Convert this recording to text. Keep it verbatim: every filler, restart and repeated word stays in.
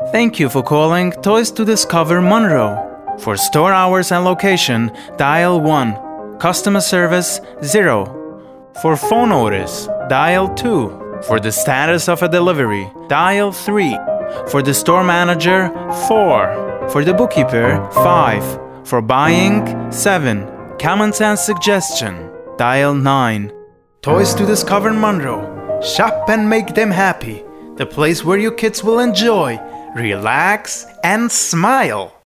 Thank you for calling Toys to Discover Monroe. For store hours and location, dial one. Customer service, zero. For phone orders, dial two. For the status of a delivery, dial three. For the store manager, four. For the bookkeeper, five. For buying, seven. Comments and suggestion, dial nine. Toys to Discover Monroe. Shop and make them happy. The place where your kids will enjoy, relax, and smile.